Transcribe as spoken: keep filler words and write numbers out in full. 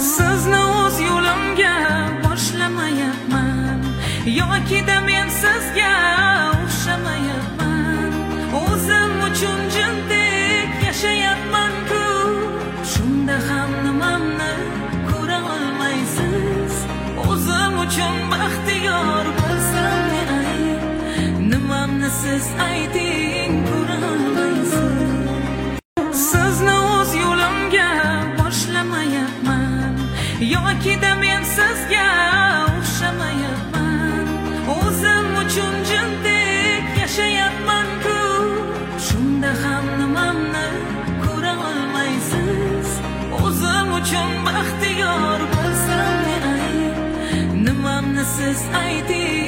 Sizni o'z yo'limga boshlamayapman, yoki-da men sizga o'xshamayapman. O'zim uchun jindek yashayapman-ku, shunda ham nimamni ko'ra olmaysiz. O'zim uchun baxtiyor bo'lsam ne ayb, nimamni siz ayting ko'ra olmaysiz. Sizni o'z yo'limga boshlamayapman, yoki-da men sizga o'xshamayapman. O'zim uchun jindek yashayapman-ku, shunda ham nimamni ko'ra olmaysiz. O'zim uchun baxtiyor bo'lsam ne ayb, nimamni siz ayting